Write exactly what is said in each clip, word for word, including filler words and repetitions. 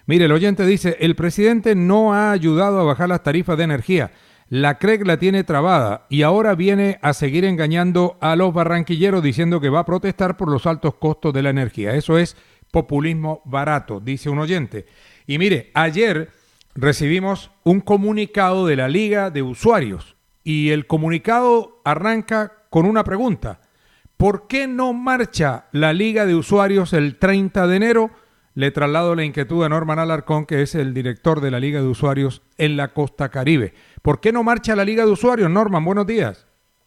Mire, el oyente dice, el presidente no ha ayudado a bajar las tarifas de energía. La C R E C la tiene trabada y ahora viene a seguir engañando a los barranquilleros diciendo que va a protestar por los altos costos de la energía. Eso es populismo barato, dice un oyente. Y mire, ayer recibimos un comunicado de la Liga de Usuarios y el comunicado arranca con una pregunta. ¿Por qué no marcha la Liga de Usuarios el treinta de enero? Le traslado la inquietud a Norman Alarcón, que es el director de la Liga de Usuarios en la Costa Caribe. ¿Por qué no marcha la Liga de Usuarios? Norman, buenos días.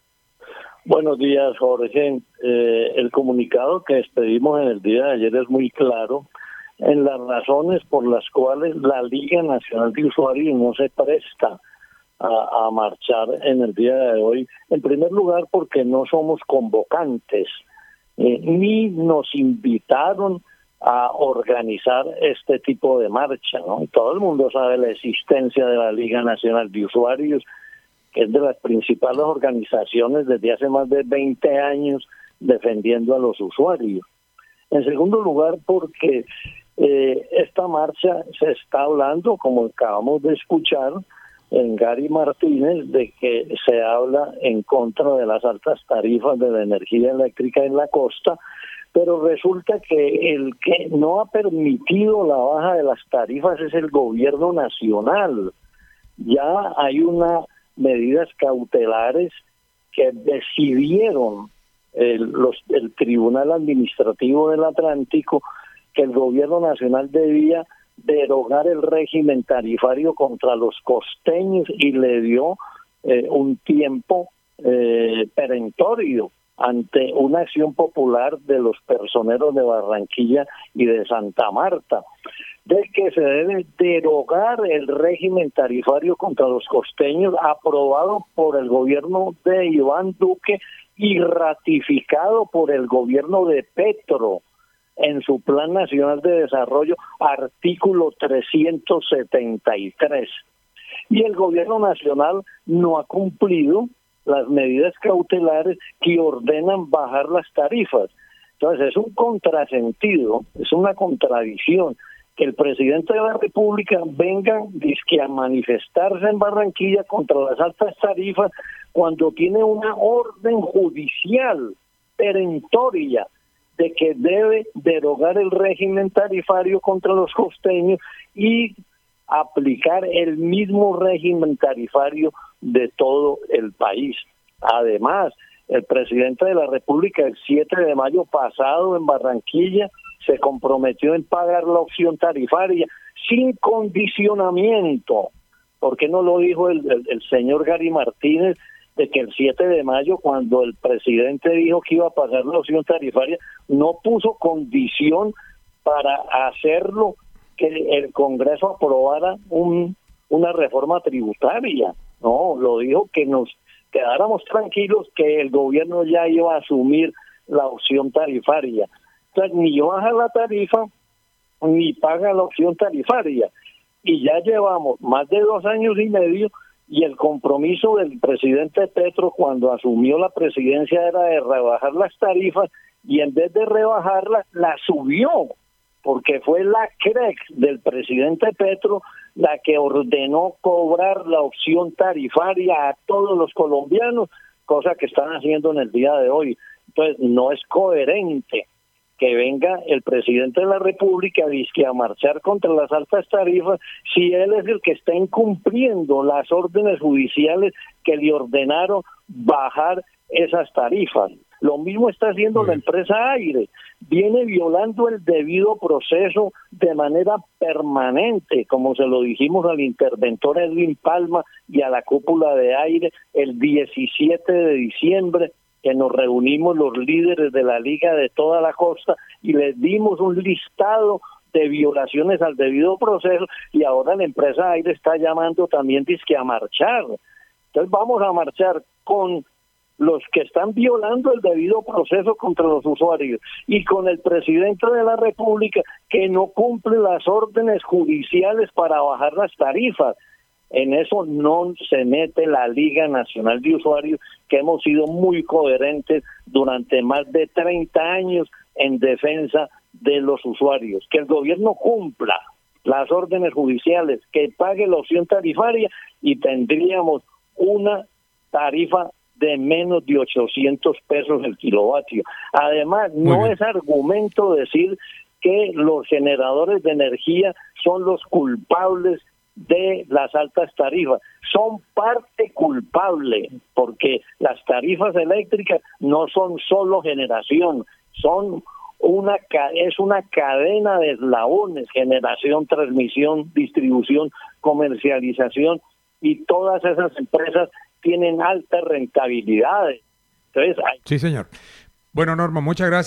Buenos días, Jorge. Eh, el comunicado que expedimos en el día de ayer es muy claro en las razones por las cuales la Liga Nacional de Usuarios no se presta a, a marchar en el día de hoy. En primer lugar, porque no somos convocantes, eh, ni nos invitaron a organizar este tipo de marcha, ¿no? Todo el mundo sabe la existencia de la Liga Nacional de Usuarios, que es de las principales organizaciones desde hace más de veinte años defendiendo a los usuarios. En segundo lugar, porque eh, esta marcha se está hablando, como acabamos de escuchar en Gary Martínez, de que se habla en contra de las altas tarifas de la energía eléctrica en la costa, pero resulta que el que no ha permitido la baja de las tarifas es el gobierno nacional. Ya hay unas medidas cautelares que decidieron el, los, el Tribunal Administrativo del Atlántico que el gobierno nacional debía derogar el régimen tarifario contra los costeños y le dio eh, un tiempo eh, perentorio ante una acción popular de los personeros de Barranquilla y de Santa Marta, de que se debe derogar el régimen tarifario contra los costeños aprobado por el gobierno de Iván Duque y ratificado por el gobierno de Petro en su Plan Nacional de Desarrollo, artículo trescientos setenta y tres. Y el gobierno nacional no ha cumplido las medidas cautelares que ordenan bajar las tarifas. Entonces es un contrasentido, es una contradicción que el presidente de la República venga dizque a manifestarse en Barranquilla contra las altas tarifas cuando tiene una orden judicial perentoria de que debe derogar el régimen tarifario contra los costeños y aplicar el mismo régimen tarifario de todo el país. Además, el presidente de la República el siete de mayo pasado en Barranquilla se comprometió en pagar la opción tarifaria sin condicionamiento. ¿Por qué no lo dijo el, el, el señor Gary Martínez de que el siete de mayo, cuando el presidente dijo que iba a pagar la opción tarifaria, no puso condición para hacerlo que el Congreso aprobara un, una reforma tributaria? No, lo dijo que nos quedáramos tranquilos que el gobierno ya iba a asumir la opción tarifaria. Entonces, ni baja la tarifa, ni paga la opción tarifaria. Y ya llevamos más de dos años y medio y el compromiso del presidente Petro cuando asumió la presidencia era de rebajar las tarifas y en vez de rebajarlas, la subió, porque fue la C R E C del presidente Petro la que ordenó cobrar la opción tarifaria a todos los colombianos, cosa que están haciendo en el día de hoy. Entonces, no es coherente que venga el presidente de la República dizque a marchar contra las altas tarifas si él es el que está incumpliendo las órdenes judiciales que le ordenaron bajar esas tarifas. Lo mismo está haciendo la empresa Aire, viene violando el debido proceso de manera permanente, como se lo dijimos al interventor Edwin Palma y a la cúpula de Aire el diecisiete de diciembre, que nos reunimos los líderes de la Liga de toda la costa y les dimos un listado de violaciones al debido proceso y ahora la empresa Aire está llamando también dizque a marchar. Entonces vamos a marchar con los que están violando el debido proceso contra los usuarios y con el presidente de la República que no cumple las órdenes judiciales para bajar las tarifas. En eso no se mete la Liga Nacional de Usuarios, que hemos sido muy coherentes durante más de treinta años en defensa de los usuarios. Que el gobierno cumpla, las órdenes judiciales, que pague la opción tarifaria y tendríamos una tarifa de menos de ochocientos pesos el kilovatio. Además, no es argumento decir que los generadores de energía son los culpables de las altas tarifas. Son parte culpable, porque las tarifas eléctricas no son solo generación, son una es una cadena de eslabones: generación, transmisión, distribución, comercialización, y todas esas empresas tienen altas rentabilidades. Entonces, hay... Sí, señor. Bueno, Norma, muchas gracias.